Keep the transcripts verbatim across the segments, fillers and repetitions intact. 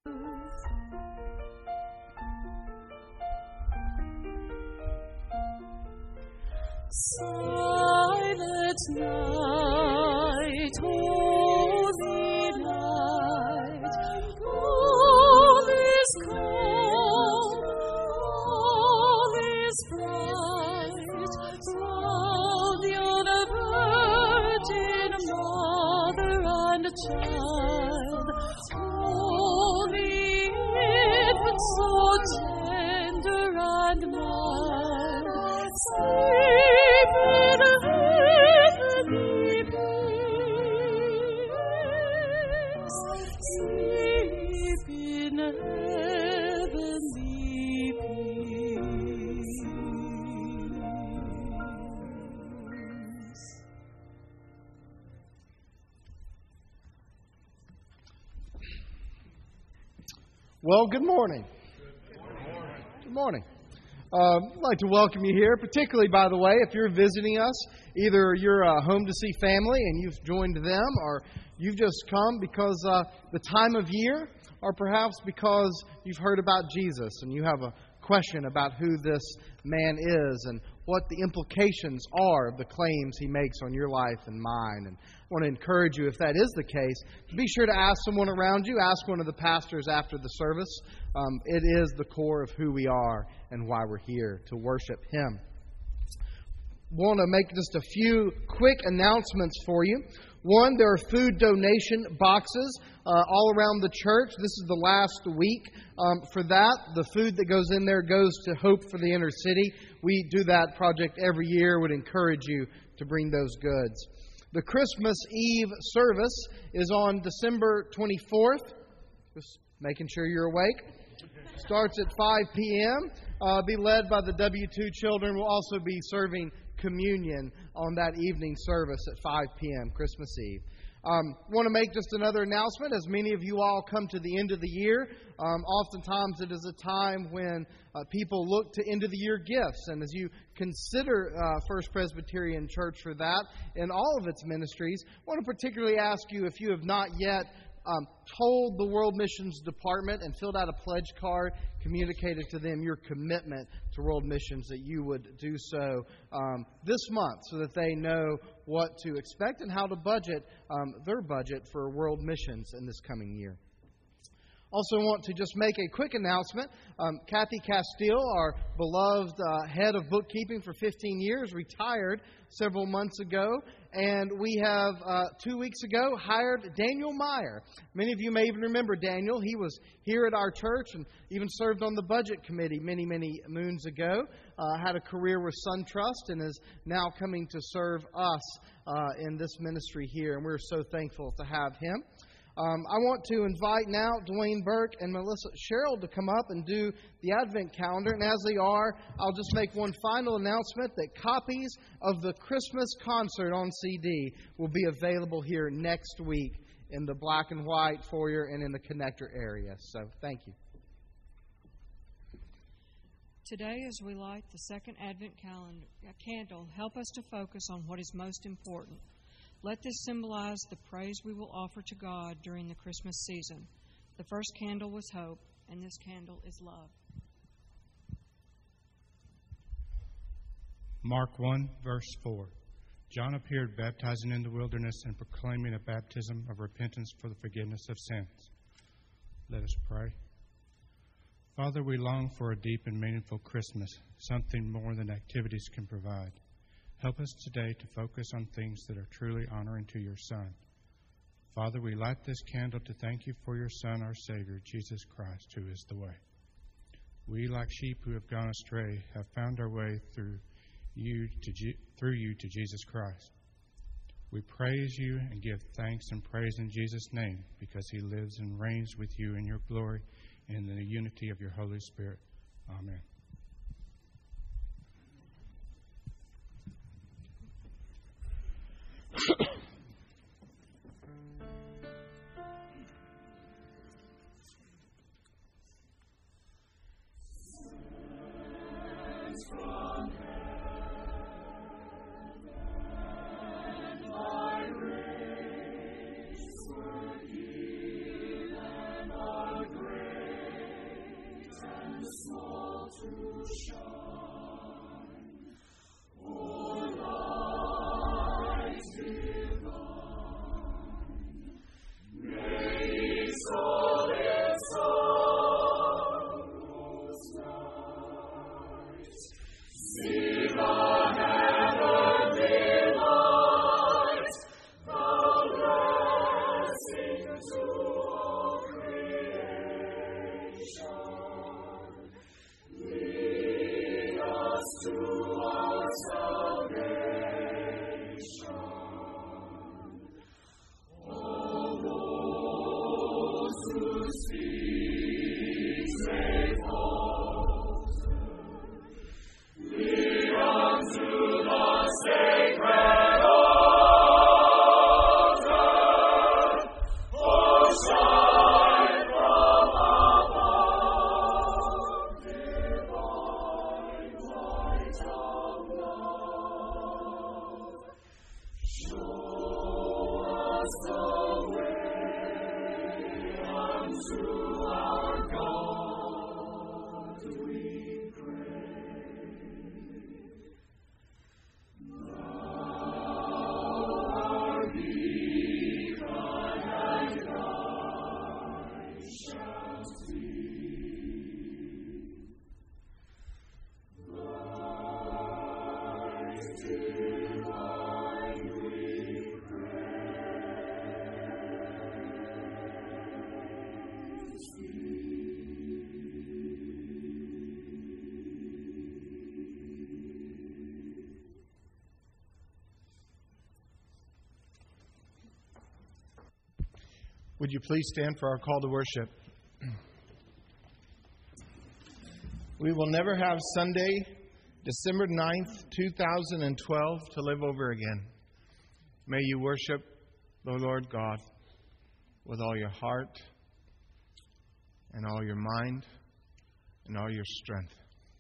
Silent night, holy night, all is calm, all is bright, round yon virgin mother and child, holy infant so tender and mild, sleep in heavenly peace, sleep in heavenly peace. Well, good morning. Good morning. Good morning. Um, I'd like to welcome you here, particularly, by the way, if you're visiting us, either you're uh, home to see family and you've joined them, or you've just come because uh, the time of year, or perhaps because you've heard about Jesus and you have a question about who this man is and what the implications are of the claims he makes on your life and mine. And I want to encourage you, if that is the case, to be sure to ask someone around you, ask one of the pastors after the service. Um, it is the core of who we are and why we're here, to worship Him. Want to make just a few quick announcements for you. One, there are food donation boxes uh, all around the church. This is the last week um, for that. The food that goes in there goes to Hope for the Inner City. We do that project every year. Would encourage you to bring those goods. The Christmas Eve service is on December twenty-fourth. Just making sure you're awake. Starts at five p.m. Uh, be led by the W two children. We'll also be serving communion on that evening service at five p.m. Christmas Eve. Um, want to make just another announcement. As many of you all come to the end of the year, um, oftentimes it is a time when uh, people look to end of the year gifts. And as you consider uh, First Presbyterian Church for that in all of its ministries, I want to particularly ask you, if you have not yet Um, told the World Missions Department and filled out a pledge card, communicated to them your commitment to World Missions, that you would do so um, this month so that they know what to expect and how to budget um, their budget for World Missions in this coming year. Also want to just make a quick announcement. Um, Kathy Castile, our beloved uh, head of bookkeeping for fifteen years, retired several months ago. And we have, uh, two weeks ago, hired Daniel Meyer. Many of you may even remember Daniel. He was here at our church and even served on the budget committee many, many moons ago. Uh, had a career with SunTrust and is now coming to serve us uh, in this ministry here. And we're so thankful to have him. Um, I want to invite now Dwayne Burke and Melissa Sherrill to come up and do the Advent calendar. And as they are, I'll just make one final announcement that copies of the Christmas concert on C D will be available here next week in the black and white foyer and in the connector area. So thank you. Today, as we light the second Advent calendar, candle, help us to focus on what is most important. Let this symbolize the praise we will offer to God during the Christmas season. The first candle was hope, and this candle is love. Mark one, verse four. John appeared baptizing in the wilderness and proclaiming a baptism of repentance for the forgiveness of sins. Let us pray. Father, we long for a deep and meaningful Christmas, something more than activities can provide. Help us today to focus on things that are truly honoring to your Son. Father, we light this candle to thank you for your Son, our Savior, Jesus Christ, who is the way. We, like sheep who have gone astray, have found our way through you to G- through you to Jesus Christ. We praise you and give thanks and praise in Jesus' name, because he lives and reigns with you in your glory and in the unity of your Holy Spirit. Amen. Grace would heal and our grace. Would you please stand for our call to worship? We will never have Sunday, December ninth, two thousand twelve, to live over again. May you worship the Lord God with all your heart and all your mind and all your strength.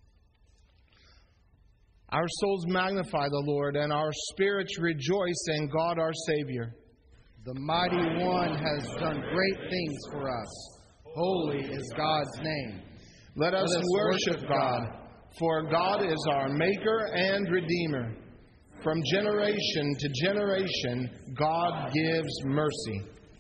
Our souls magnify the Lord, and our spirits rejoice in God our Savior. The Mighty One has done great things for us. Holy is God's name. Let us, Let us worship, worship God, God. for God is our Maker and Redeemer. From generation to generation, God gives mercy.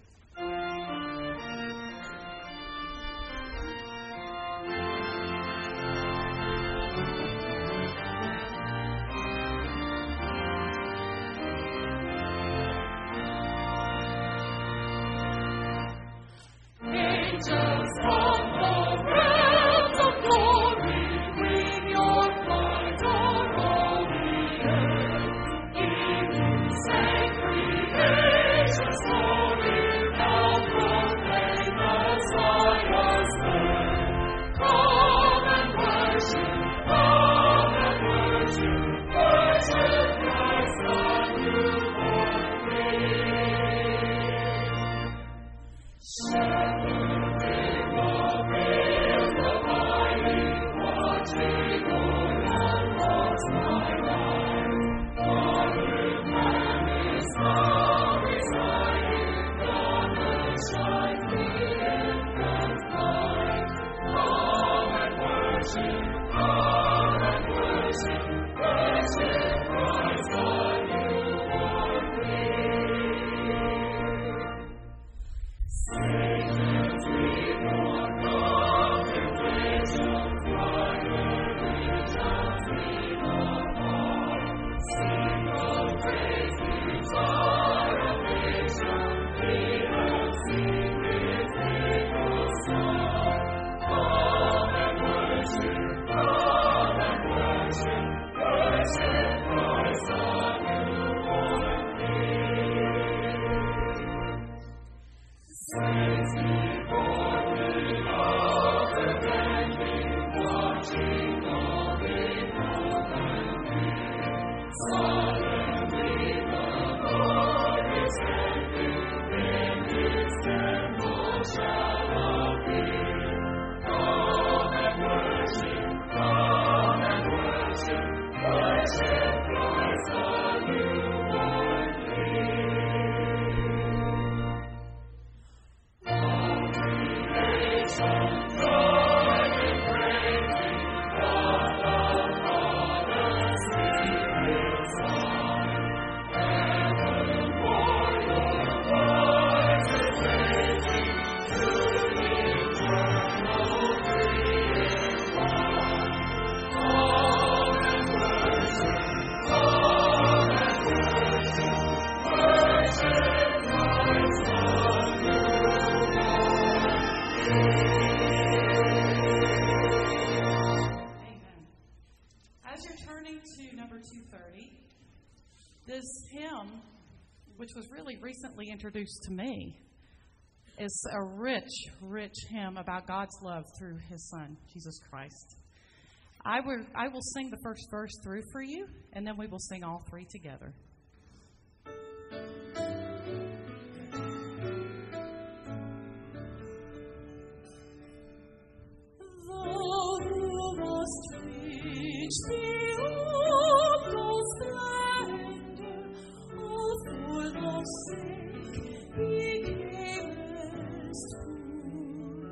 This hymn, which was really recently introduced to me, is a rich, rich hymn about God's love through His Son, Jesus Christ. I will, I will sing the first verse through for you, and then we will sing all three together. Thou who must reach the sake he camest to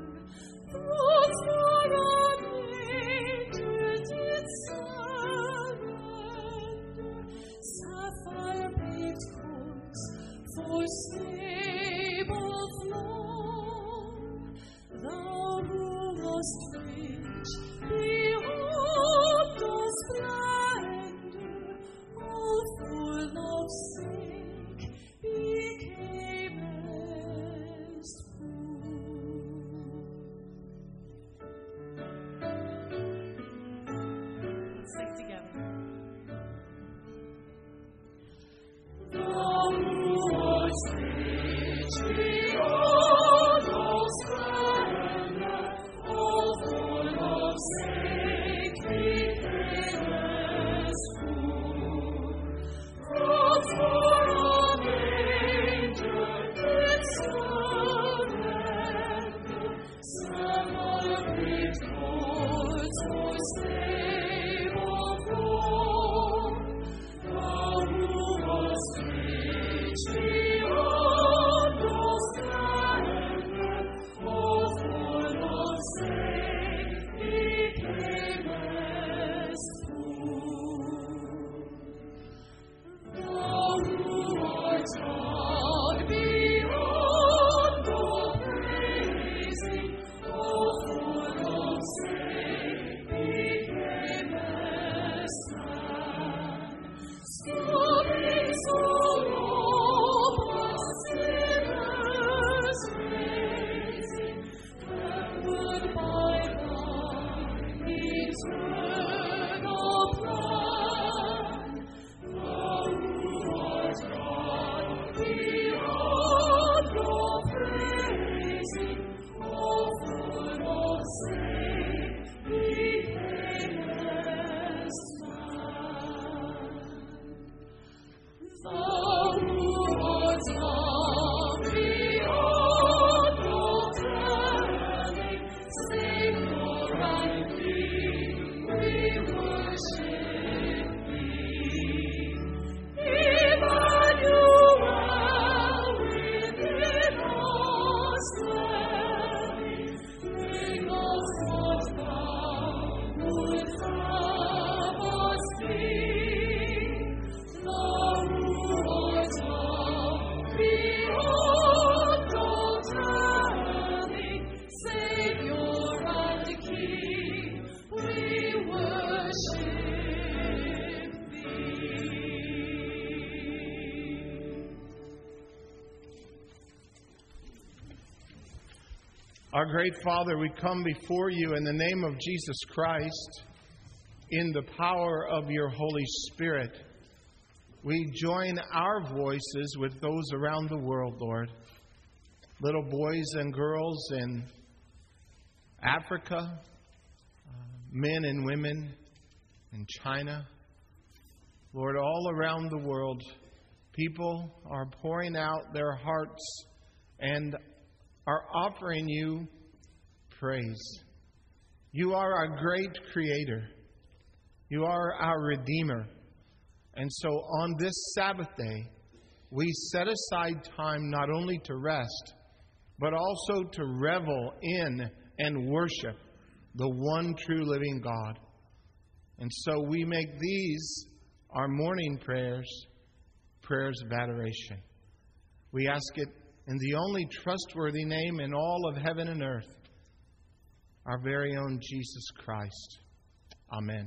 Our great Father, we come before you in the name of Jesus Christ, in the power of your Holy Spirit. We join our voices with those around the world, Lord. Little boys and girls in Africa, uh, men and women in China. Lord, all around the world, people are pouring out their hearts and are offering you praise. You are our great Creator. You are our Redeemer. And so on this Sabbath day, we set aside time not only to rest, but also to revel in and worship the one true living God. And so we make these our morning prayers, prayers of adoration. We ask it in the only trustworthy name in all of heaven and earth, our very own Jesus Christ. Amen.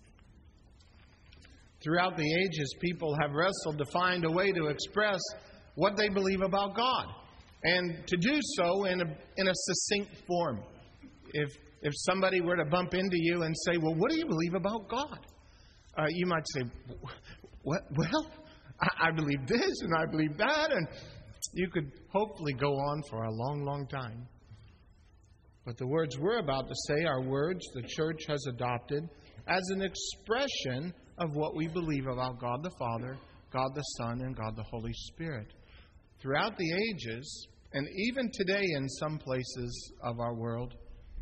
Throughout the ages, people have wrestled to find a way to express what they believe about God, and to do so in a, in a succinct form. If, if somebody were to bump into you and say, well, what do you believe about God? Uh, you might say, what? Well, I, I believe this and I believe that, and you could hopefully go on for a long, long time. But the words we're about to say are words the church has adopted as an expression of what we believe about God the Father, God the Son, and God the Holy Spirit. Throughout the ages, and even today in some places of our world,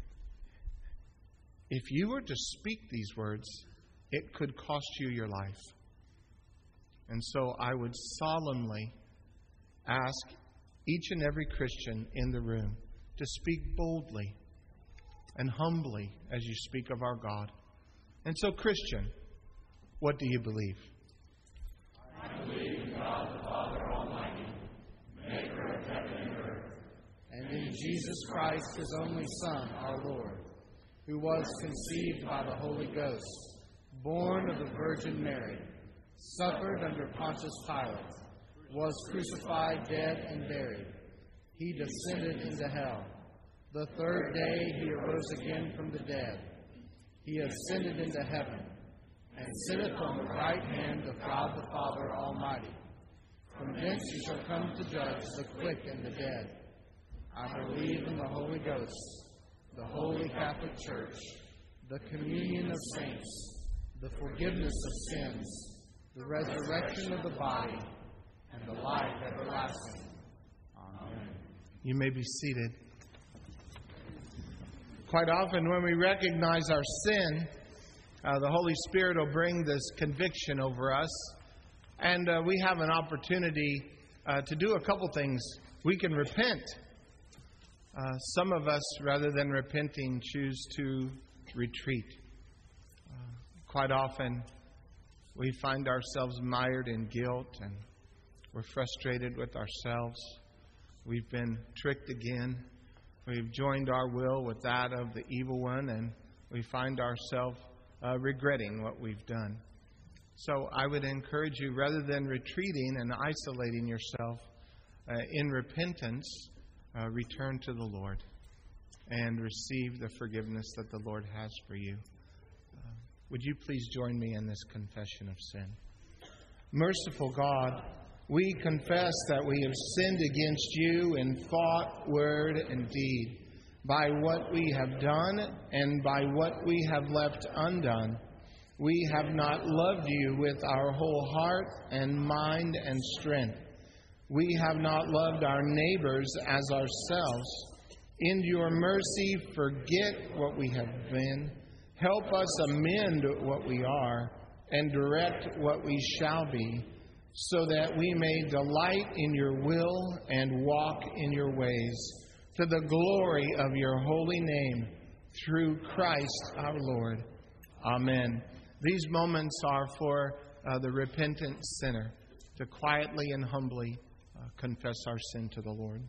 if you were to speak these words, it could cost you your life. And so I would solemnly ask each and every Christian in the room to speak boldly and humbly as you speak of our God. And so, Christian, what do you believe? I believe in God the Father Almighty, maker of heaven and earth, and in Jesus Christ, his only Son, our Lord, who was conceived by the Holy Ghost, born of the Virgin Mary, suffered under Pontius Pilate, was crucified, dead, and buried. He descended into hell. The third day he arose again from the dead. He ascended into heaven, and sitteth on the right hand of God the Father Almighty. From thence he shall come to judge the quick and the dead. I believe in the Holy Ghost, the Holy Catholic Church, the communion of saints, the forgiveness of sins, the resurrection of the body, and the life everlasting. Amen. You may be seated. Quite often when we recognize our sin, uh, the Holy Spirit will bring this conviction over us. And uh, we have an opportunity uh, to do a couple things. We can repent. Uh, some of us, rather than repenting, choose to retreat. Uh, quite often we find ourselves mired in guilt, and we're frustrated with ourselves. We've been tricked again. We've joined our will with that of the evil one, and we find ourselves uh, regretting what we've done. So I would encourage you, rather than retreating and isolating yourself uh, in repentance, uh, return to the Lord and receive the forgiveness that the Lord has for you. Uh, would you please join me in this confession of sin? Merciful God, we confess that we have sinned against you in thought, word, and deed, by what we have done and by what we have left undone. We have not loved you with our whole heart and mind and strength. We have not loved our neighbors as ourselves. In your mercy, forget what we have been. Help us amend what we are and direct what we shall be, so that we may delight in your will and walk in your ways, to the glory of your holy name, through Christ our Lord. Amen. These moments are for uh, the repentant sinner to quietly and humbly uh, confess our sin to the Lord.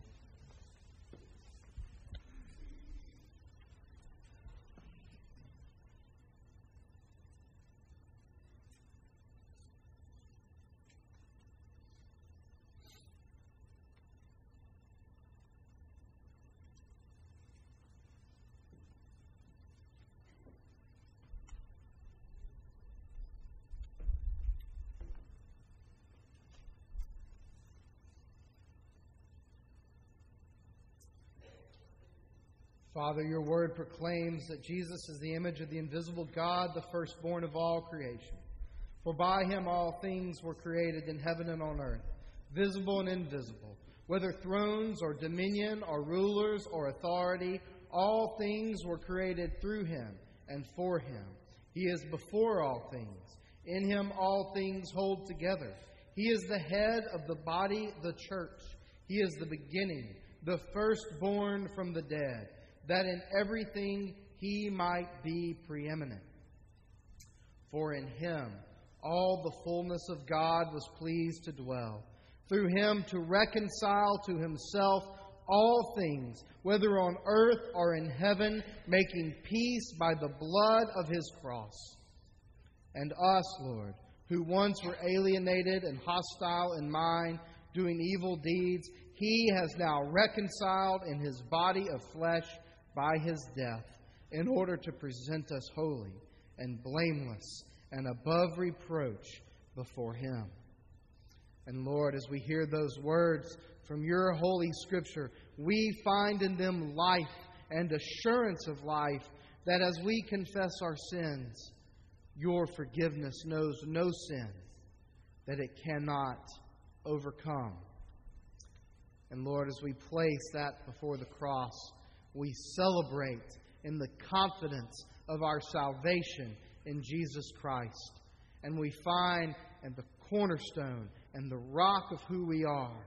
Father, your word proclaims that Jesus is the image of the invisible God, the firstborn of all creation. For by him all things were created in heaven and on earth, visible and invisible, whether thrones or dominion or rulers or authority, all things were created through him and for him. He is before all things. In him all things hold together. He is the head of the body, the church. He is the beginning, the firstborn from the dead, that in everything he might be preeminent. For in him all the fullness of God was pleased to dwell, through him to reconcile to himself all things, whether on earth or in heaven, making peace by the blood of his cross. And us, Lord, who once were alienated and hostile in mind, doing evil deeds, he has now reconciled in his body of flesh by his death, in order to present us holy and blameless and above reproach before him. And Lord, as we hear those words from your holy Scripture, we find in them life and assurance of life, that as we confess our sins, your forgiveness knows no sin that it cannot overcome. And Lord, as we place that before the cross, we celebrate in the confidence of our salvation in Jesus Christ. And we find at the cornerstone and the rock of who we are,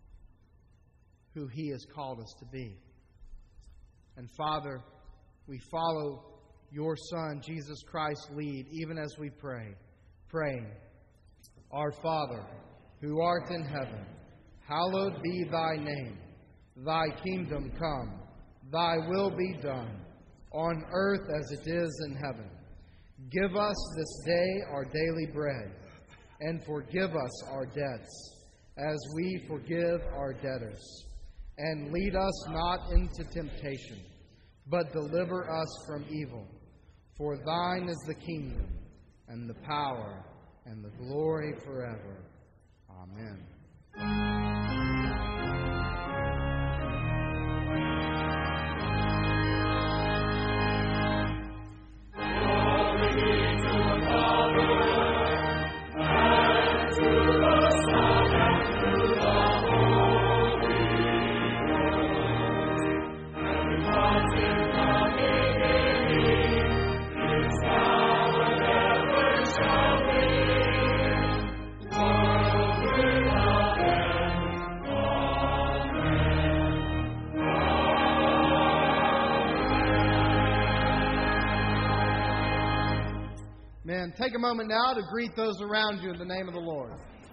who he has called us to be. And Father, we follow your Son, Jesus Christ's lead, even as we pray, praying, Our Father, who art in heaven, hallowed be thy name. Thy kingdom come, thy will be done, on earth as it is in heaven. Give us this day our daily bread, and forgive us our debts, as we forgive our debtors. And lead us not into temptation, but deliver us from evil. For thine is the kingdom, and the power, and the glory forever. Amen. Take a moment now to greet those around you in the name of the Lord.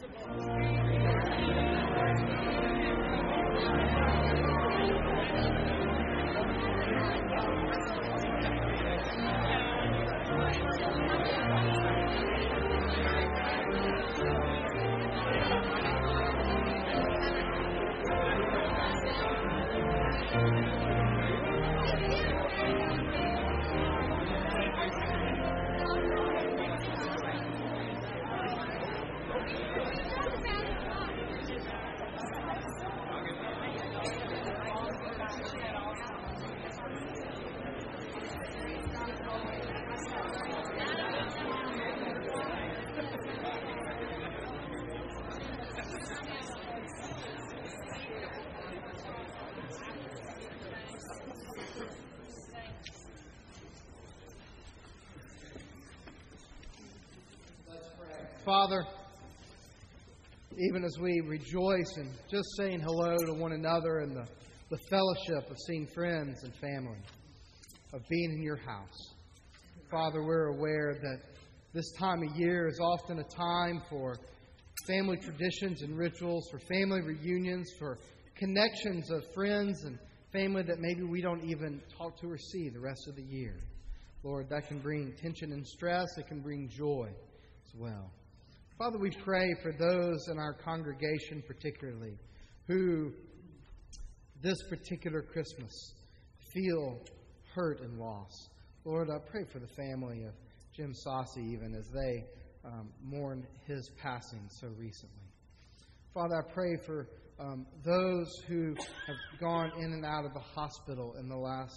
Father, even as we rejoice in just saying hello to one another and the, the fellowship of seeing friends and family, of being in your house, Father, we're aware that this time of year is often a time for family traditions and rituals, for family reunions, for connections of friends and family that maybe we don't even talk to or see the rest of the year. Lord, that can bring tension and stress. It can bring joy as well. Father, we pray for those in our congregation particularly who this particular Christmas feel hurt and loss. Lord, I pray for the family of Jim Saucy even as they um, mourn his passing so recently. Father, I pray for um, those who have gone in and out of the hospital in the last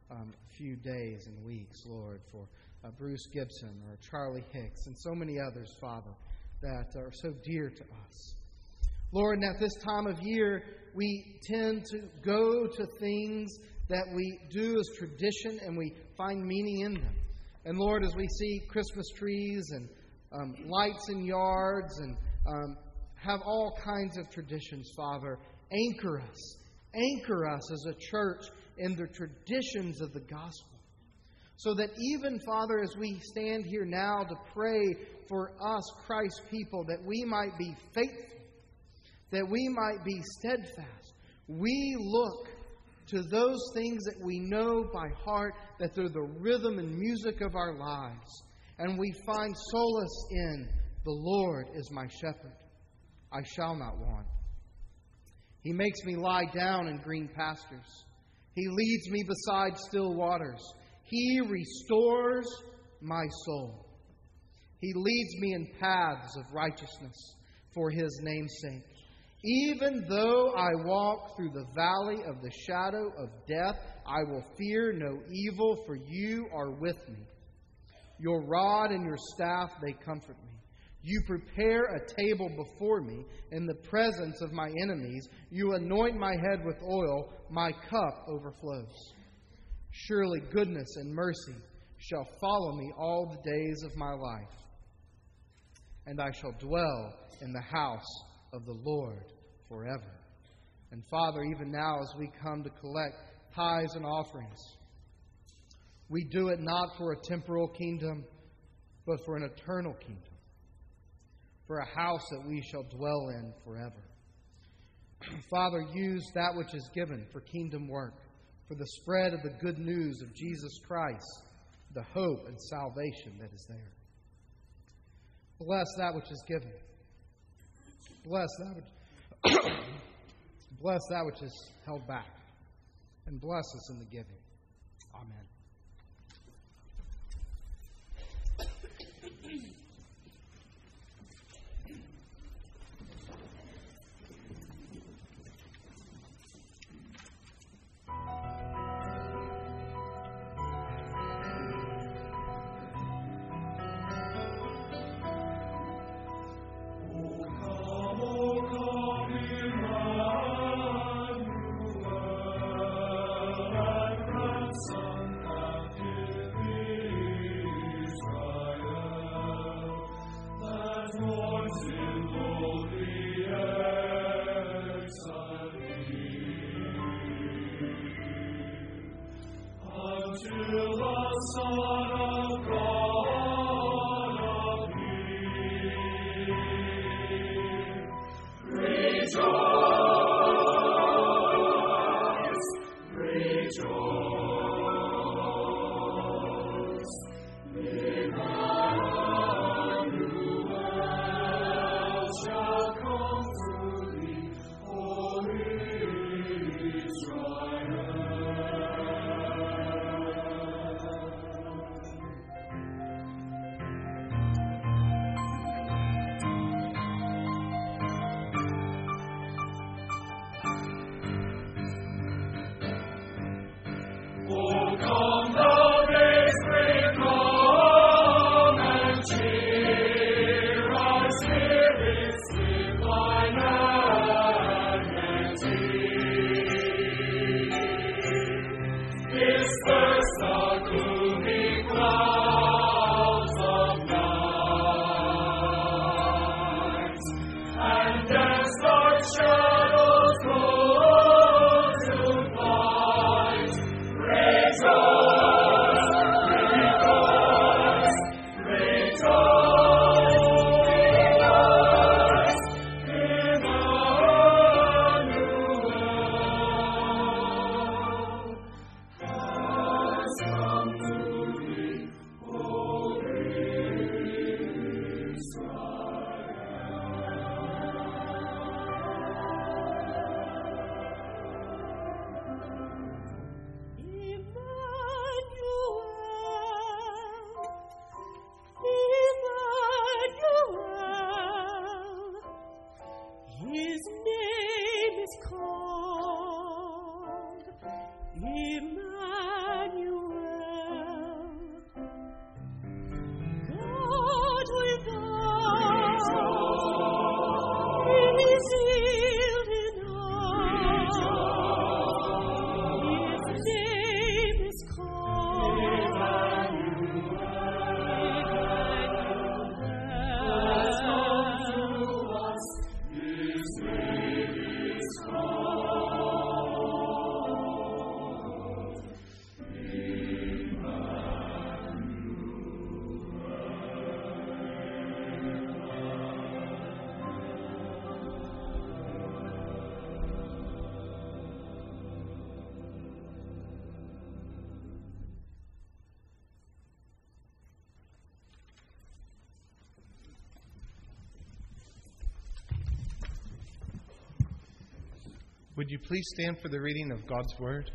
um, few days and weeks, Lord, for uh, Bruce Gibson or Charlie Hicks and so many others, Father, that are so dear to us. Lord, and at this time of year, we tend to go to things that we do as tradition and we find meaning in them. And Lord, as we see Christmas trees and um, lights in yards and um, have all kinds of traditions, Father, anchor us. Anchor us as a church in the traditions of the gospel. So that even, Father, as we stand here now to pray for us, Christ's people, that we might be faithful, that we might be steadfast, we look to those things that we know by heart, that they're the rhythm and music of our lives. And we find solace in the Lord is my shepherd. I shall not want. He makes me lie down in green pastures. He leads me beside still waters. He restores my soul. He leads me in paths of righteousness for His name's sake. Even though I walk through the valley of the shadow of death, I will fear no evil, for You are with me. Your rod and Your staff, they comfort me. You prepare a table before me in the presence of my enemies. You anoint my head with oil. My cup overflows. Surely goodness and mercy shall follow me all the days of my life, and I shall dwell in the house of the Lord forever. And Father, even now as we come to collect tithes and offerings, we do it not for a temporal kingdom, but for an eternal kingdom, for a house that we shall dwell in forever. Father, use that which is given for kingdom work, for the spread of the good news of Jesus Christ, the hope and salvation that is there. Bless that which is given. Bless that which, bless that which is held back. And bless us in the giving. Amen. Emmanuel. Would you please stand for the reading of God's Word?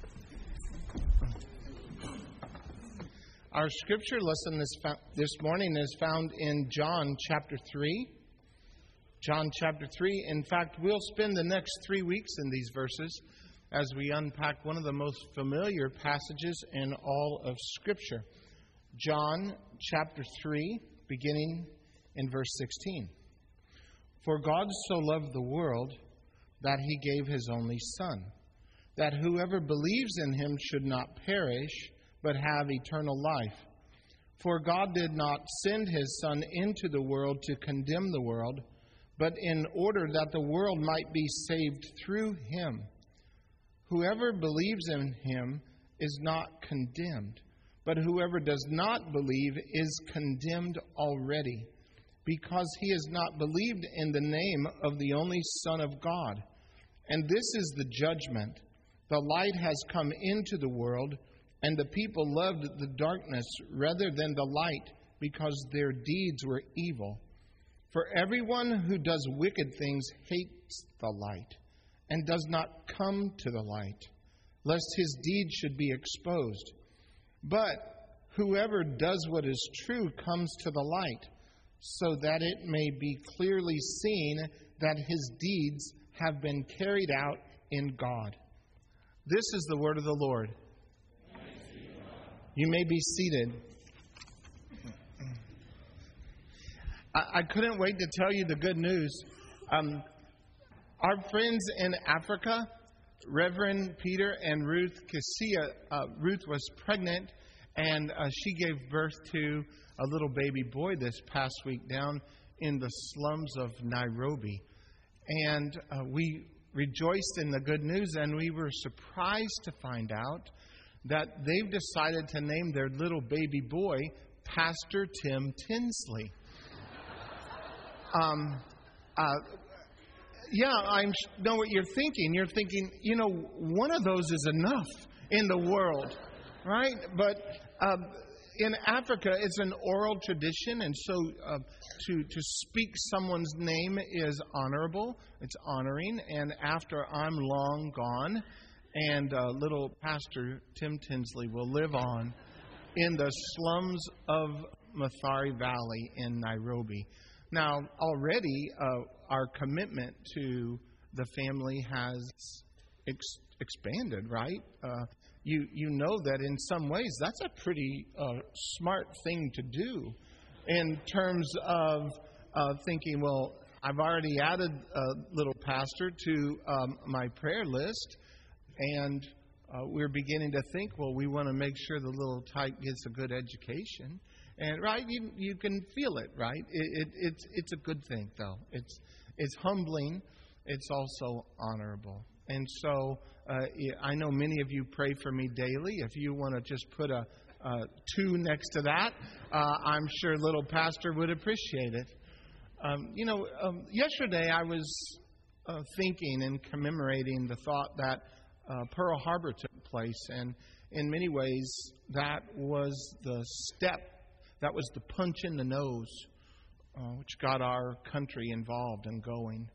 Our scripture lesson this, this morning is found in John chapter three. John chapter three. In fact, we'll spend the next three weeks in these verses as we unpack one of the most familiar passages in all of Scripture. John chapter three, beginning in verse sixteen. For God so loved the world that he gave his only Son, that whoever believes in him should not perish, but have eternal life. For God did not send his Son into the world to condemn the world, but in order that the world might be saved through him. Whoever believes in him is not condemned, but whoever does not believe is condemned already, because he has not believed in the name of the only Son of God. And this is the judgment. The light has come into the world, and the people loved the darkness rather than the light, because their deeds were evil. For everyone who does wicked things hates the light, and does not come to the light, lest his deeds should be exposed. But whoever does what is true comes to the light, so that it may be clearly seen that his deeds have been carried out in God. This is the word of the Lord. You may be seated. I, I couldn't wait to tell you the good news. Um, our friends in Africa, Reverend Peter and Ruth Kasia, uh, Ruth was pregnant, and uh, she gave birth to a little baby boy this past week down in the slums of Nairobi. And uh, we rejoiced in the good news, and we were surprised to find out that they've decided to name their little baby boy Pastor Tim Tinsley. Um, uh, yeah, I know what you're thinking. You're thinking, you know, one of those is enough in the world, right? But uh, in Africa, it's an oral tradition, and so uh, to to speak someone's name is honorable. It's honoring, and after I'm long gone, and uh, little Pastor Tim Tinsley will live on in the slums of Mathare Valley in Nairobi. Now, already uh, our commitment to the family has ex- expanded, right? Uh, you you know that in some ways that's a pretty uh, smart thing to do in terms of uh, thinking, well, I've already added a little pastor to um, my prayer list, and uh, we're beginning to think, well, we want to make sure the little tyke gets a good education. And right, you you can feel it, right? It, it it's it's a good thing, though. It's it's humbling. It's also honorable. And so uh, I know many of you pray for me daily. If you want to just put a, a two next to that, uh, I'm sure little pastor would appreciate it. Um, you know, um, yesterday I was uh, thinking and commemorating the thought that uh, Pearl Harbor took place, and in many ways that was the step. That was the punch in the nose, uh, which got our country involved and going.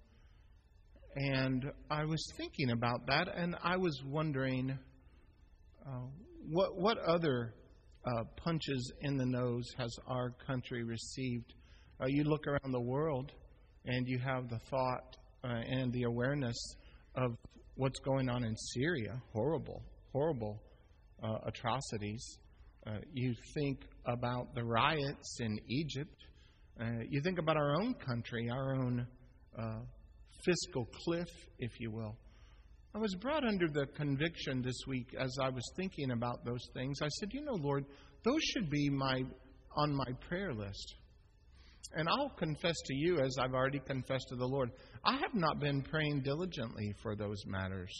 And I was thinking about that, and I was wondering uh, what what other uh, punches in the nose has our country received? Uh, you look around the world, and you have the thought uh, and the awareness of what's going on in Syria. Horrible, horrible uh, atrocities. Uh, you think about the riots in Egypt. Uh, you think about our own country, our own uh, fiscal cliff, if you will. I was brought under the conviction this week as I was thinking about those things. I said, you know, Lord, those should be my on my prayer list. And I'll confess to you, as I've already confessed to the Lord, I have not been praying diligently for those matters.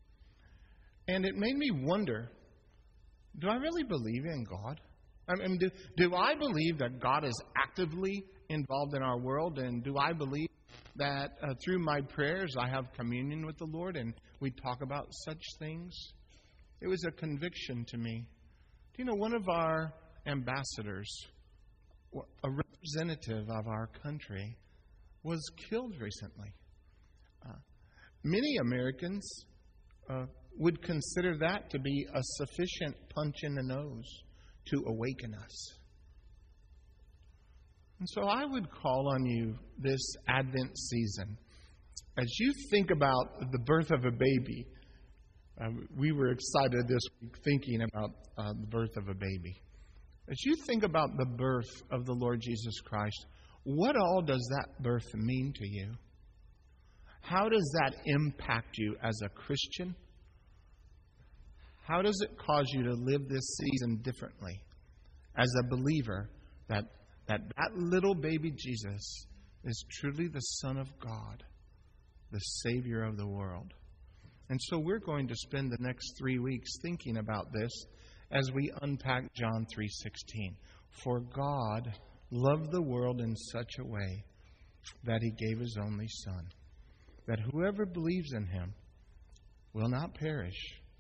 And it made me wonder, do I really believe in God? I mean, do, do I believe that God is actively involved in our world? And do I believe that uh, through my prayers I have communion with the Lord and we talk about such things? It was a conviction to me. Do you know, one of our ambassadors, a representative of our country, was killed recently. Uh, many Americans uh, would consider that to be a sufficient punch in the nose to awaken us. And so I would call on you this Advent season, as you think about the birth of a baby. Uh, we were excited this week thinking about uh, the birth of a baby. As you think about the birth of the Lord Jesus Christ, what all does that birth mean to you? How does that impact you as a Christian? How does it cause you to live this season differently as a believer that that, that little baby Jesus is truly the Son of God, the Savior of the world? And so we're going to spend the next three weeks thinking about this as we unpack John three sixteen. For God loved the world in such a way that He gave His only Son, that whoever believes in Him will not perish,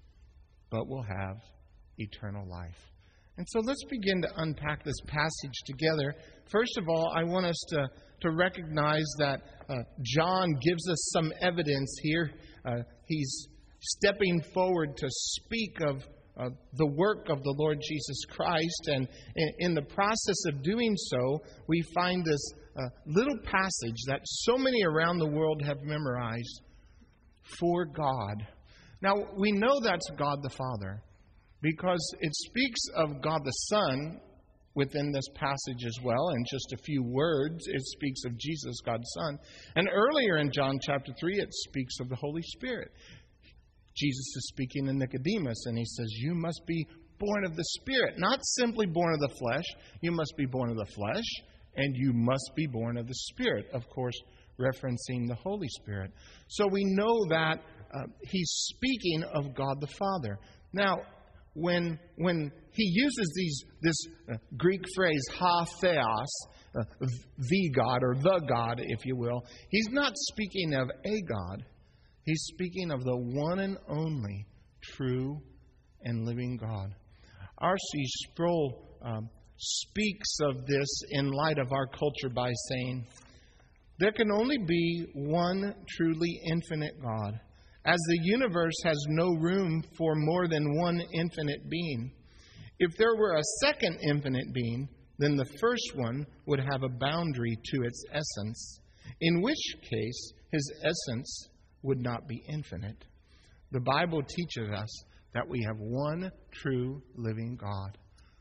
but will have eternal life. And so let's begin to unpack this passage together. First of all, I want us to, to recognize that uh, John gives us some evidence here. Uh, he's stepping forward to speak of uh, the work of the Lord Jesus Christ. And in, in the process of doing so, we find this uh, little passage that so many around the world have memorized. For God. Now, we know that's God the Father, because it speaks of God the Son within this passage as well. In just a few words, it speaks of Jesus, God's Son. And earlier in John chapter three, it speaks of the Holy Spirit. Jesus is speaking to Nicodemus, and He says, you must be born of the Spirit. Not simply born of the flesh. You must be born of the flesh, and you must be born of the Spirit. Of course, referencing the Holy Spirit. So we know that uh, He's speaking of God the Father. Now, When when he uses these this uh, Greek phrase, ha theos, uh, the God, or the God, if you will, He's not speaking of a God. He's speaking of the one and only true and living God. R C Sproul um, speaks of this in light of our culture by saying, there can only be one truly infinite God, as the universe has no room for more than one infinite being. If there were a second infinite being, then the first one would have a boundary to its essence, in which case his essence would not be infinite. The Bible teaches us that we have one true living God.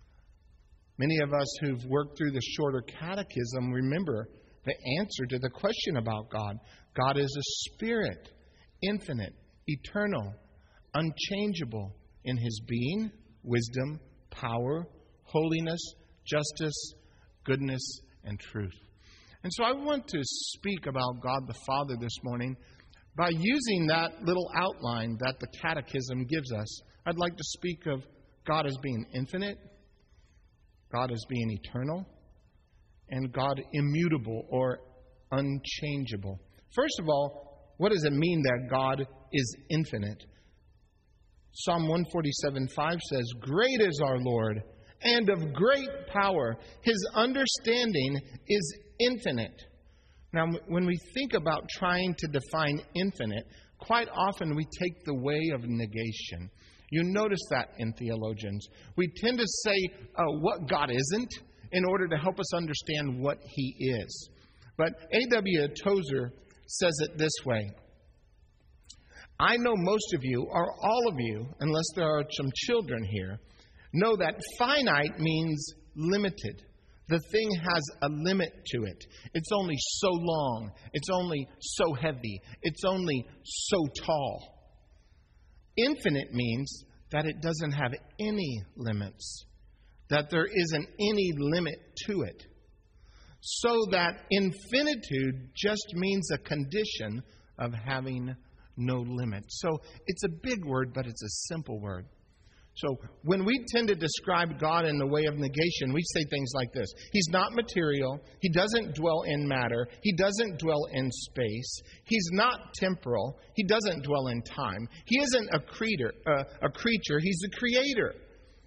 Many of us who've worked through the shorter catechism remember the answer to the question about God. God is a spirit, infinite, eternal, unchangeable in His being, wisdom, power, holiness, justice, goodness, and truth. And so I want to speak about God the Father this morning by using that little outline that the Catechism gives us. I'd like to speak of God as being infinite, God as being eternal, and God immutable or unchangeable. First of all, what does it mean that God is infinite? Psalm one forty-seven five says, great is our Lord, and of great power. His understanding is infinite. Now, when we think about trying to define infinite, quite often we take the way of negation. You notice that in theologians. We tend to say uh, what God isn't in order to help us understand what He is. But A W Tozer says it this way. I know most of you, or all of you, unless there are some children here, know that finite means limited. The thing has a limit to it. It's only so long. It's only so heavy. It's only so tall. Infinite means that it doesn't have any limits, that there isn't any limit to it. So that infinitude just means a condition of having no limit. So it's a big word, but it's a simple word. So when we tend to describe God in the way of negation, we say things like this. He's not material. He doesn't dwell in matter. He doesn't dwell in space. He's not temporal. He doesn't dwell in time. He isn't a creator. Uh, a creature. He's the creator.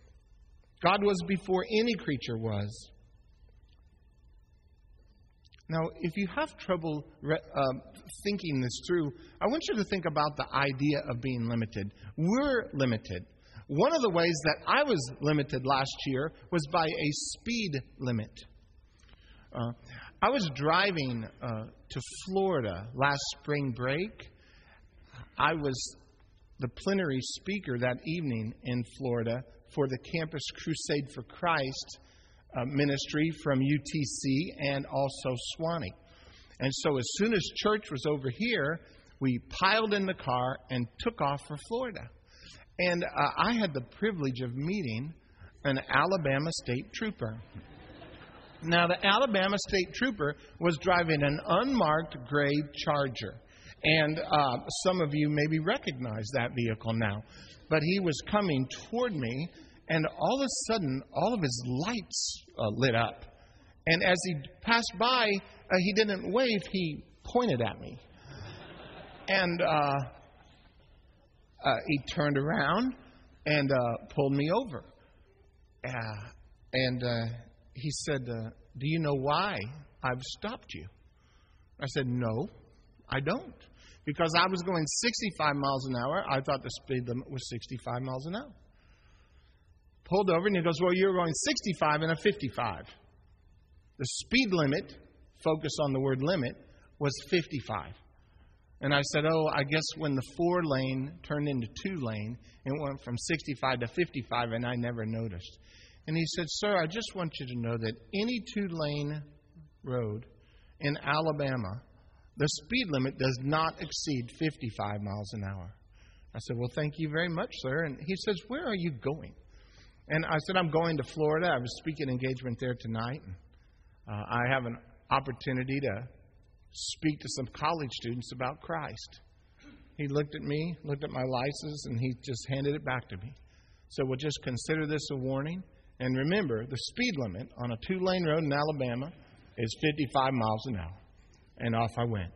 God was before any creature was. Now, if you have trouble re- uh, thinking this through, I want you to think about the idea of being limited. We're limited. One of the ways that I was limited last year was by a speed limit. Uh, I was driving uh, to Florida last spring break. I was the plenary speaker that evening in Florida for the Campus Crusade for Christ uh, ministry from U T C and also Swanee. And so as soon as church was over here, we piled in the car and took off for Florida. And uh, I had the privilege of meeting an Alabama state trooper. Now, the Alabama state trooper was driving an unmarked gray Charger. And uh, some of you maybe recognize that vehicle now. But he was coming toward me, and all of a sudden, all of his lights uh, lit up. And as he passed by, uh, he didn't wave, he pointed at me. And uh, uh, he turned around and uh, pulled me over. Uh, and uh, he said, uh, do you know why I've stopped you? I said, no, I don't. Because I was going sixty-five miles an hour. I thought the speed limit was sixty-five miles an hour. Pulled over, and he goes, well, you're going sixty-five and a fifty-five. The speed limit, focus on the word limit, was fifty-five. And I said, oh, I guess when the four lane turned into two lane, it went from sixty-five to fifty-five, and I never noticed. And he said, sir, I just want you to know that any two-lane road in Alabama, the speed limit does not exceed fifty-five miles an hour. I said, well, thank you very much, sir. And he says, where are you going? And I said, I'm going to Florida. I have a speaking engagement there tonight. Uh, I have an opportunity to speak to some college students about Christ. He looked at me, looked at my license, and he just handed it back to me. So we'll just consider this a warning. And remember, the speed limit on a two-lane road in Alabama is fifty-five miles an hour. And off I went.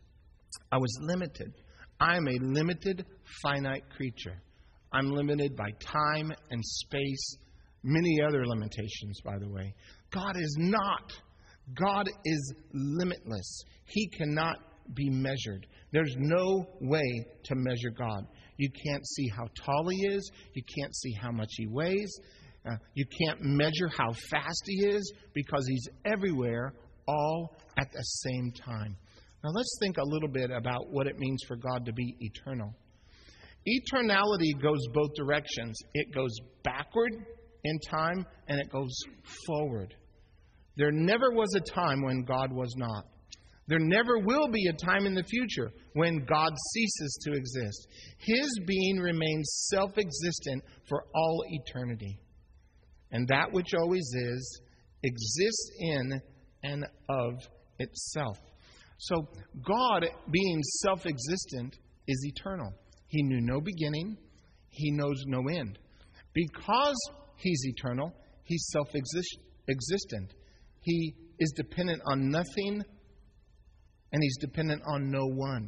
I was limited. I am a limited, finite creature. I'm limited by time and space, many other limitations, by the way. God is not. God is limitless. He cannot be measured. There's no way to measure God. You can't see how tall He is. You can't see how much He weighs. Uh, you can't measure how fast He is because He's everywhere, all at the same time. Now let's think a little bit about what it means for God to be eternal. Eternality goes both directions. It goes backward in time and it goes forward. There never was a time when God was not. There never will be a time in the future when God ceases to exist. His being remains self-existent for all eternity. And that which always is, exists in and of itself. So God, being self-existent, is eternal. He knew no beginning. He knows no end. Because He's eternal, He's self-existent. He is dependent on nothing, and He's dependent on no one.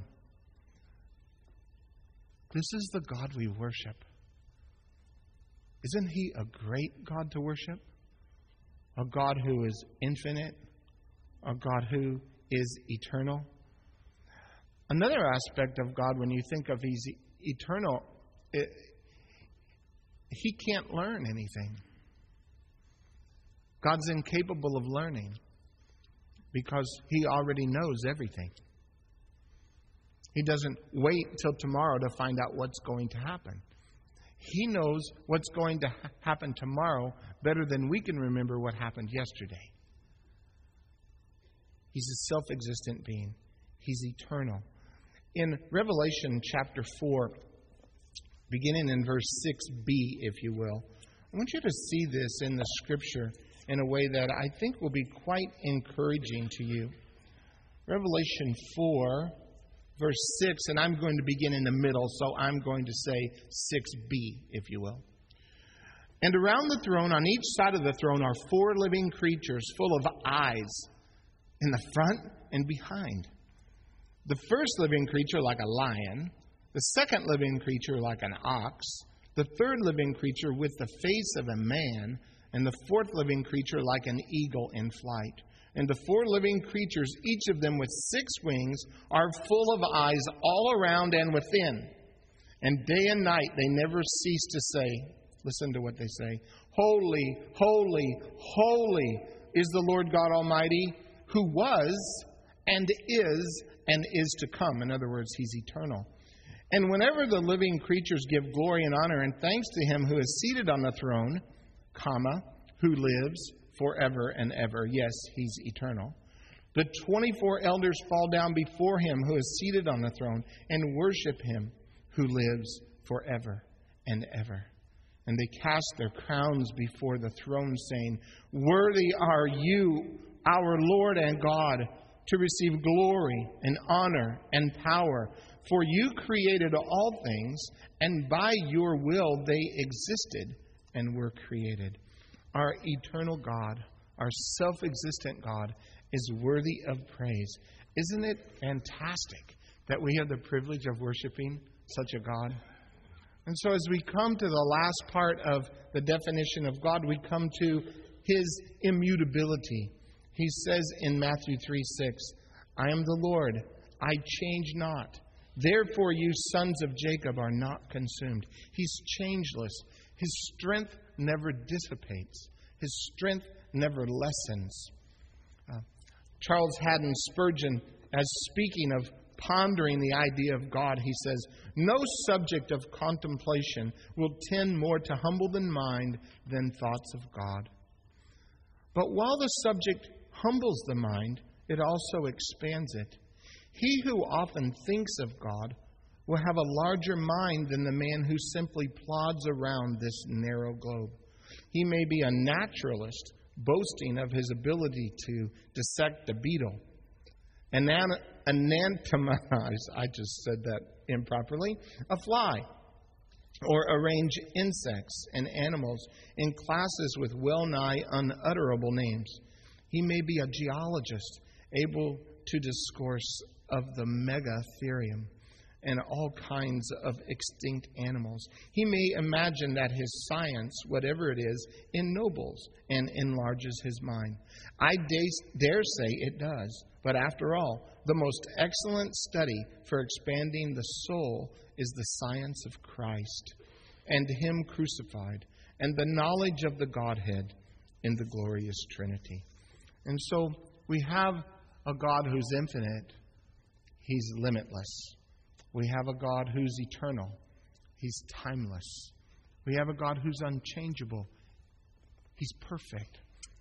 This is the God we worship. Isn't He a great God to worship? A God who is infinite, a God who is eternal. Another aspect of God, when you think of He's eternal, it, He can't learn anything. God's incapable of learning because He already knows everything. He doesn't wait till tomorrow to find out what's going to happen. He knows what's going to ha- happen tomorrow better than we can remember what happened yesterday. He's a self-existent being. He's eternal. In Revelation chapter four, beginning in verse six b, if you will, I want you to see this in the Scripture in a way that I think will be quite encouraging to you. Revelation four, verse six, and I'm going to begin in the middle, so I'm going to say six b, if you will. And around the throne, on each side of the throne, are four living creatures full of eyes in the front and behind. The first living creature like a lion, the second living creature like an ox, the third living creature with the face of a man, and the fourth living creature like an eagle in flight. And the four living creatures, each of them with six wings, are full of eyes all around and within. And day and night they never cease to say, listen to what they say, Holy, holy, holy is the Lord God Almighty, who was and is and is to come. In other words, He's eternal. And whenever the living creatures give glory and honor and thanks to Him who is seated on the throne, comma, who lives forever and ever. Yes, He's eternal. The twenty-four elders fall down before Him who is seated on the throne and worship Him who lives forever and ever. And they cast their crowns before the throne, saying, Worthy are you, our Lord and God, to receive glory and honor and power. For you created all things, and by your will they existed and were created. Our eternal God, our self-existent God, is worthy of praise. Isn't it fantastic that we have the privilege of worshiping such a God? And so as we come to the last part of the definition of God, we come to His immutability. He says in Matthew three six, I am the Lord, I change not. Therefore you sons of Jacob are not consumed. He's changeless. His strength never dissipates. His strength never lessens. Uh, Charles Haddon Spurgeon, as speaking of pondering the idea of God, he says, no subject of contemplation will tend more to humble the mind than thoughts of God. But while the subject humbles the mind, it also expands it. He who often thinks of God will have a larger mind than the man who simply plods around this narrow globe. He may be a naturalist, boasting of his ability to dissect a beetle, Anan- anatomize, I just said that improperly, a fly, or arrange insects and animals in classes with well-nigh unutterable names. He may be a geologist, able to discourse of the megatherium and all kinds of extinct animals. He may imagine that his science, whatever it is, ennobles and enlarges his mind. I dare say it does. But after all, the most excellent study for expanding the soul is the science of Christ and Him crucified and the knowledge of the Godhead in the glorious Trinity. And so we have a God who's infinite. He's limitless. We have a God who's eternal. He's timeless. We have a God who's unchangeable. He's perfect.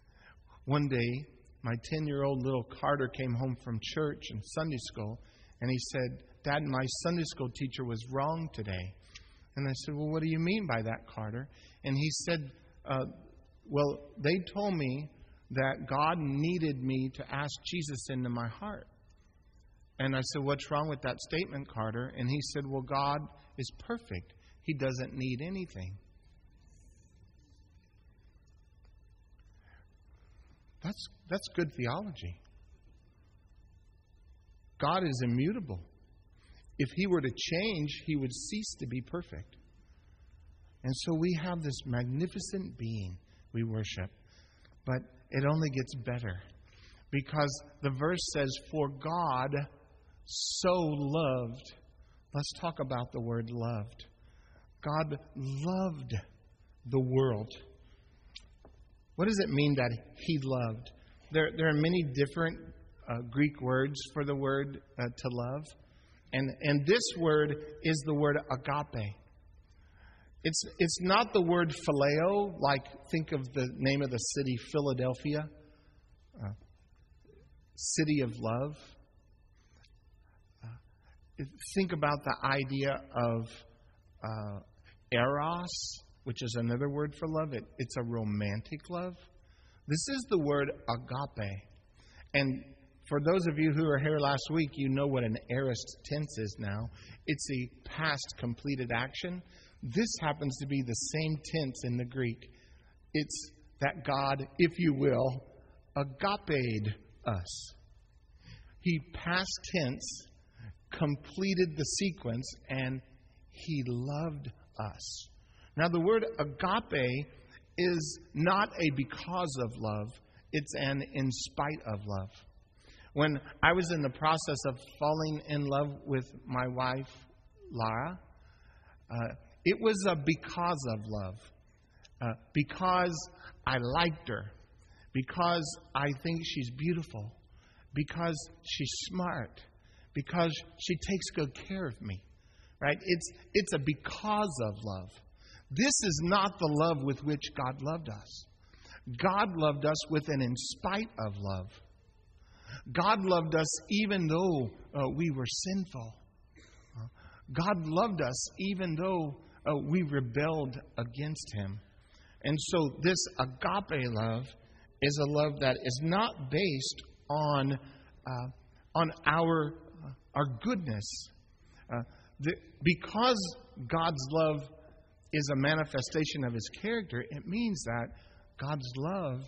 One day, my ten-year-old little Carter came home from church and Sunday school, and he said, Dad, my Sunday school teacher was wrong today. And I said, well, what do you mean by that, Carter? And he said, uh, well, they told me that God needed me to ask Jesus into my heart. And I said, what's wrong with that statement, Carter? And he said, well, God is perfect. He doesn't need anything. That's, that's good theology. God is immutable. If He were to change, He would cease to be perfect. And so we have this magnificent being we worship. But it only gets better. Because the verse says, for God so loved. Let's talk about the word loved. God loved the world. What does it mean that He loved? There, there are many different uh, Greek words for the word uh, to love. And, and this word is the word agape. It's, it's not the word phileo, like think of the name of the city, Philadelphia. Uh, city of love. Uh, think about the idea of uh, eros, which is another word for love. It, it's a romantic love. This is the word agape. And for those of you who were here last week, you know what an aorist tense is now. It's a past completed action. This happens to be the same tense in the Greek. It's that God, if you will, agape'd us. He past tense completed the sequence and He loved us. Now, the word agape is not a because of love. It's an in spite of love. When I was in the process of falling in love with my wife, Lara, uh, it was a because of love. Uh, because I liked her. Because I think she's beautiful. Because she's smart. Because she takes good care of me. Right? It's, it's a because of love. This is not the love with which God loved us. God loved us with an in spite of love. God loved us even though uh, we were sinful. Uh, God loved us even though uh, we rebelled against Him. And so this agape love is a love that is not based on uh, on our uh, our goodness. Uh, the, because God's love is a manifestation of His character, it means that God's love,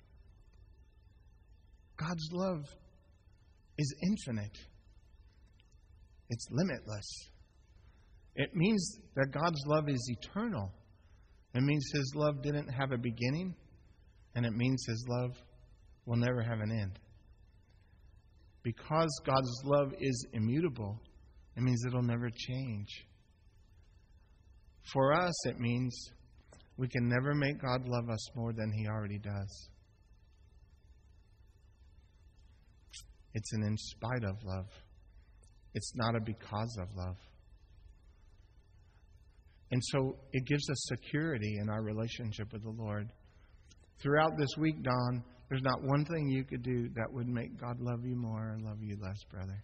God's love is infinite. It's limitless. It means that God's love is eternal. It means His love didn't have a beginning, and it means His love will never have an end. Because God's love is immutable, it means it'll never change. For us, it means we can never make God love us more than He already does. It's an in spite of love. It's not a because of love. And so it gives us security in our relationship with the Lord. Throughout this week, Don, there's not one thing you could do that would make God love you more or love you less, brother.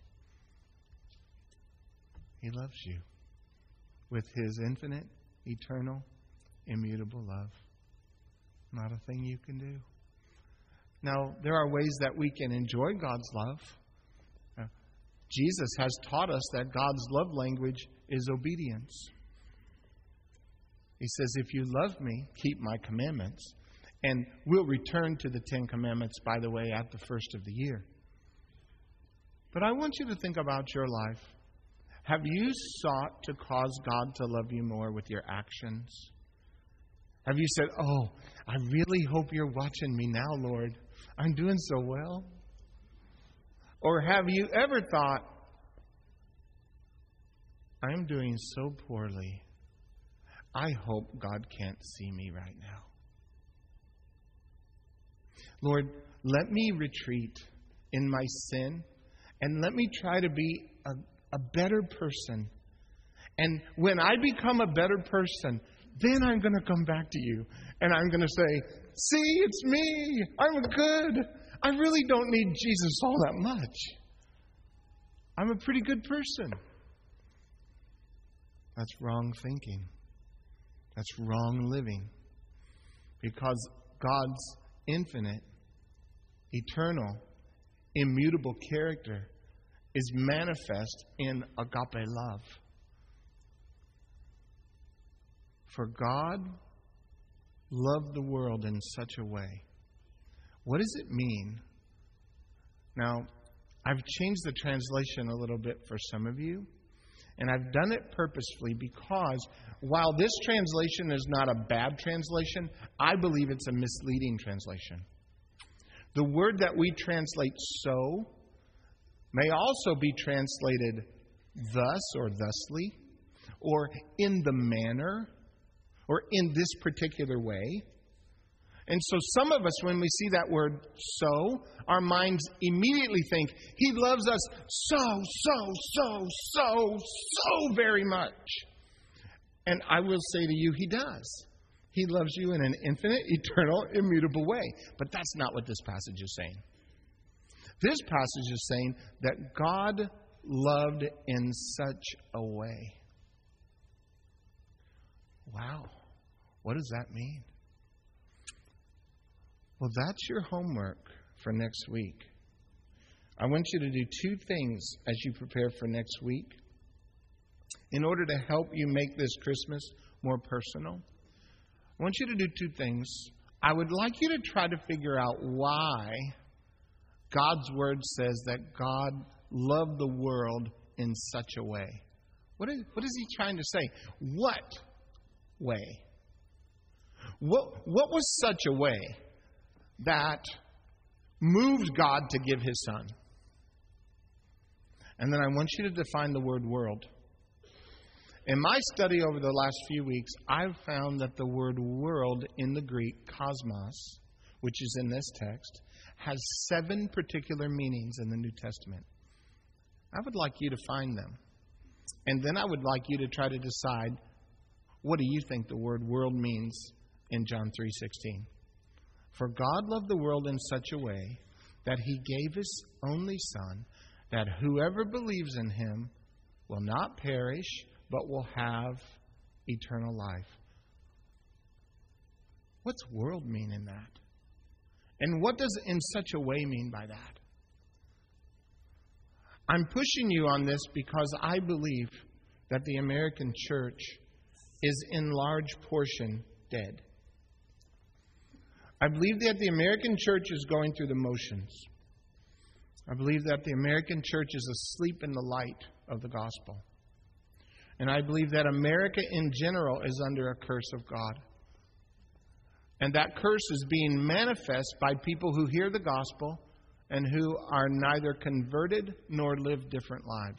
He loves you with His infinite, eternal, immutable love. Not a thing you can do. Now, there are ways that we can enjoy God's love. Uh, Jesus has taught us that God's love language is obedience. He says, if you love me, keep my commandments. And we'll return to the Ten Commandments, by the way, at the first of the year. But I want you to think about your life. Have you sought to cause God to love you more with your actions? Have you said, oh, I really hope you're watching me now, Lord. I'm doing so well. Or have you ever thought, I'm doing so poorly. I hope God can't see me right now. Lord, let me retreat in my sin and let me try to be a, a better person. And when I become a better person, then I'm going to come back to you and I'm going to say, see, it's me. I'm good. I really don't need Jesus all that much. I'm a pretty good person. That's wrong thinking. That's wrong living. Because God's infinite, eternal, immutable character is manifest in agape love. For God loved the world in such a way. What does it mean? Now, I've changed the translation a little bit for some of you. And I've done it purposefully because while this translation is not a bad translation, I believe it's a misleading translation. The word that we translate so may also be translated thus or thusly, or in the manner, or in this particular way. And so some of us, when we see that word so, our minds immediately think, He loves us so, so, so, so, so very much. And I will say to you, He does. He loves you in an infinite, eternal, immutable way. But that's not what this passage is saying. This passage is saying that God loved in such a way. Wow. What does that mean? Well, that's your homework for next week. I want you to do two things as you prepare for next week in order to help you make this Christmas more personal. I want you to do two things. I would like you to try to figure out why God's Word says that God loved the world in such a way. What is, what is He trying to say? What way? What, what was such a way that moved God to give His Son. And then I want you to define the word world. In my study over the last few weeks, I've found that the word world in the Greek, cosmos, which is in this text, has seven particular meanings in the New Testament. I would like you to find them. And then I would like you to try to decide, what do you think the word world means in John three sixteen? For God loved the world in such a way that He gave His only Son, that whoever believes in Him will not perish, but will have eternal life. What's world mean in that? And what does in such a way mean by that? I'm pushing you on this because I believe that the American church is in large portion dead. I believe that the American church is going through the motions. I believe that the American church is asleep in the light of the gospel. And I believe that America in general is under a curse of God. And that curse is being manifest by people who hear the gospel and who are neither converted nor live different lives.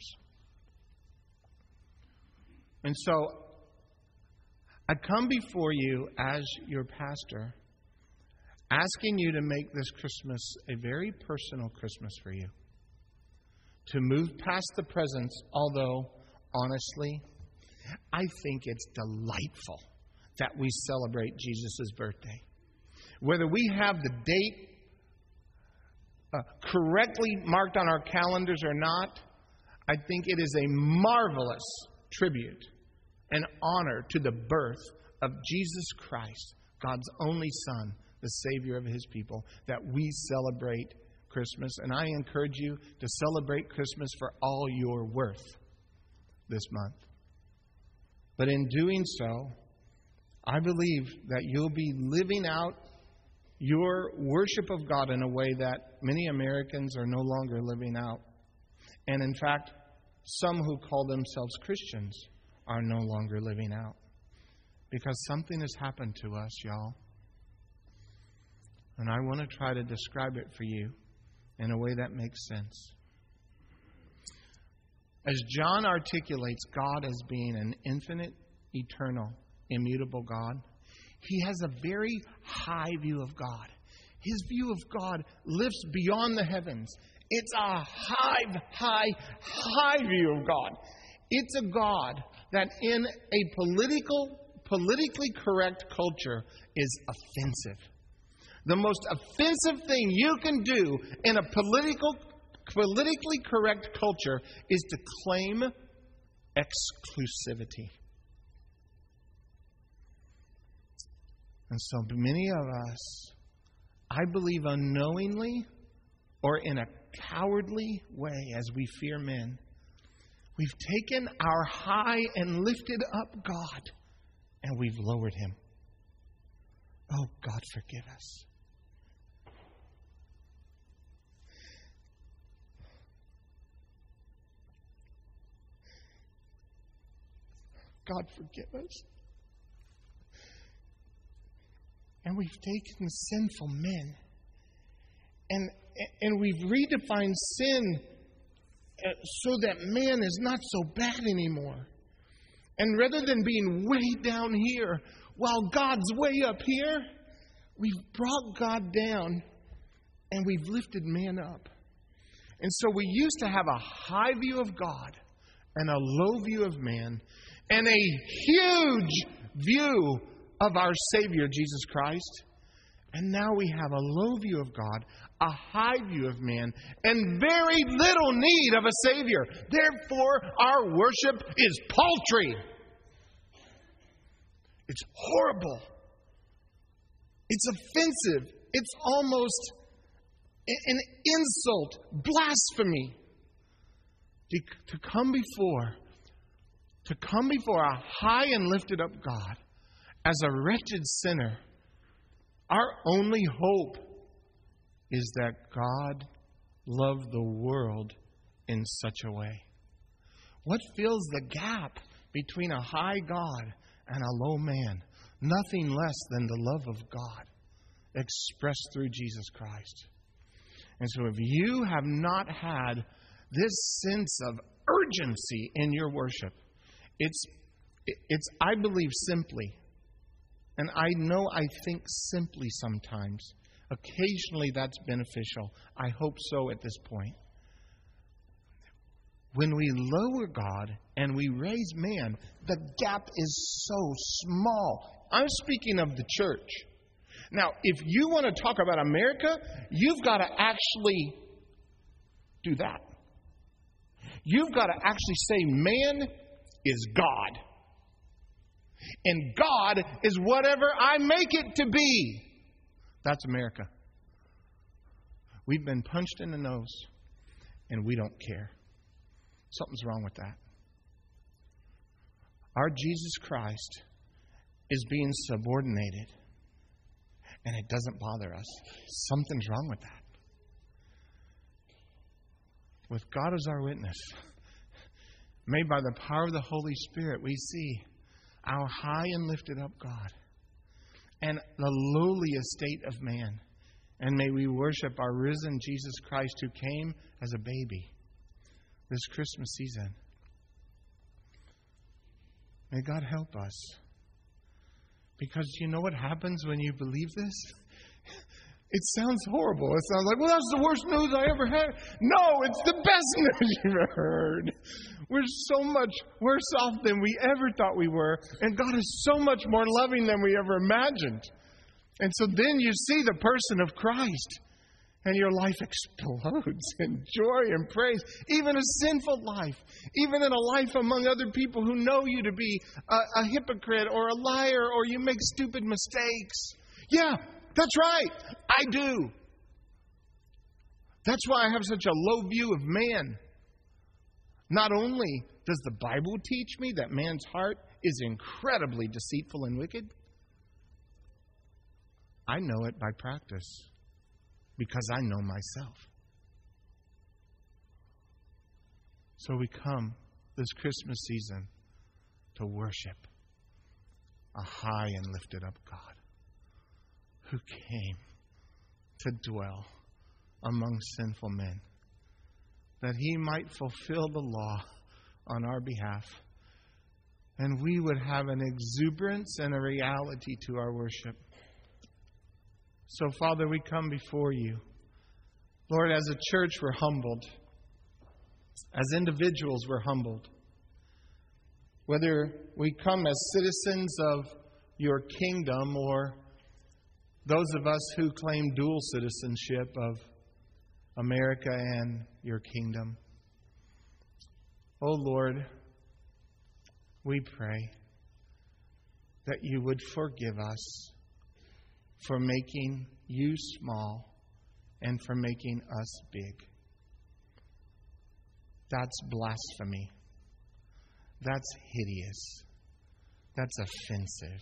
And so, I come before you as your pastor, asking you to make this Christmas a very personal Christmas for you. To move past the presents, although, honestly, I think it's delightful that we celebrate Jesus' birthday. Whether we have the date uh, correctly marked on our calendars or not, I think it is a marvelous tribute and honor to the birth of Jesus Christ, God's only Son, the Savior of His people, that we celebrate Christmas. And I encourage you to celebrate Christmas for all your worth this month. But in doing so, I believe that you'll be living out your worship of God in a way that many Americans are no longer living out. And in fact, some who call themselves Christians are no longer living out. Because something has happened to us, y'all. And I want to try to describe it for you in a way that makes sense. As John articulates God as being an infinite, eternal, immutable God, he has a very high view of God. His view of God lifts beyond the heavens. It's a high, high, high view of God. It's a God that in a political, politically correct culture is offensive. The most offensive thing you can do in a political, politically correct culture is to claim exclusivity. And so many of us, I believe unknowingly or in a cowardly way as we fear men, we've taken our high and lifted up God and we've lowered Him. Oh, God, forgive us. God, forgive us. And we've taken sinful men and, and we've redefined sin so that man is not so bad anymore. And rather than being way down here while God's way up here, we've brought God down and we've lifted man up. And so we used to have a high view of God and a low view of man and a huge view of our Savior, Jesus Christ. And now we have a low view of God, a high view of man, and very little need of a Savior. Therefore, our worship is paltry. It's horrible. It's offensive. It's almost an insult, blasphemy. To, to come before, to come before a high and lifted up God as a wretched sinner, our only hope is that God loved the world in such a way. What fills the gap between a high God and a low man? Nothing less than the love of God expressed through Jesus Christ. And so if you have not had this sense of urgency in your worship, it's, it's I believe, simply, and I know I think simply sometimes. Occasionally that's beneficial. I hope so at this point. When we lower God and we raise man, the gap is so small. I'm speaking of the church. Now, if you want to talk about America, you've got to actually do that. You've got to actually say man is God. And God is whatever I make it to be. That's America. We've been punched in the nose, and we don't care. Something's wrong with that. Our Jesus Christ is being subordinated, and it doesn't bother us. Something's wrong with that. With God as our witness, made by the power of the Holy Spirit, we see our high and lifted up God and the lowly estate of man. And may we worship our risen Jesus Christ, who came as a baby this Christmas season. May God help us. Because you know what happens when you believe this? It sounds horrible. It sounds like, well, that's the worst news I ever had. No, it's the best news you've ever heard. We're so much worse off than we ever thought we were. And God is so much more loving than we ever imagined. And so then you see the person of Christ, and your life explodes in joy and praise. Even a sinful life, even in a life among other people who know you to be a, a hypocrite or a liar, or you make stupid mistakes. Yeah, that's right. I do. That's why I have such a low view of man. Not only does the Bible teach me that man's heart is incredibly deceitful and wicked, I know it by practice because I know myself. So we come this Christmas season to worship a high and lifted up God who came to dwell among sinful men, that He might fulfill the law on our behalf, and we would have an exuberance and a reality to our worship. So, Father, we come before You. Lord, as a church, we're humbled. As individuals, we're humbled. Whether we come as citizens of Your kingdom or those of us who claim dual citizenship of America and Your kingdom. Oh, Lord, we pray that You would forgive us for making You small and for making us big. That's blasphemy. That's hideous. That's offensive.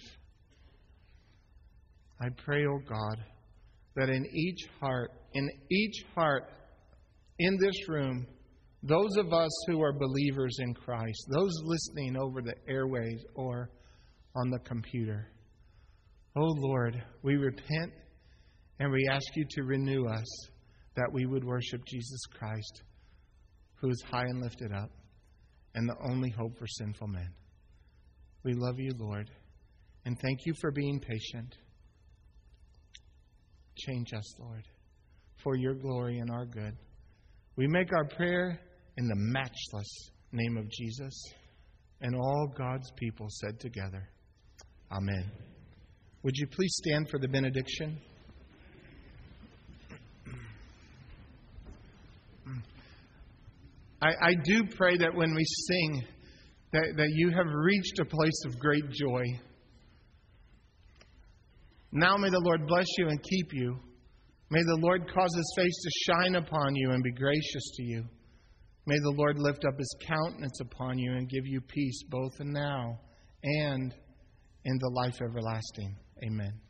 I pray, oh God, that in each heart, in each heart in this room, those of us who are believers in Christ, those listening over the airways or on the computer, oh Lord, we repent and we ask You to renew us, that we would worship Jesus Christ, who is high and lifted up and the only hope for sinful men. We love You, Lord, and thank You for being patient. Change us, Lord, for Your glory and our good. We make our prayer in the matchless name of Jesus, and all God's people said together, Amen. Would you please stand for the benediction? I, I do pray that when we sing, that, that you have reached a place of great joy. Now may the Lord bless you and keep you. May the Lord cause His face to shine upon you and be gracious to you. May the Lord lift up His countenance upon you and give you peace both now and in the life everlasting. Amen.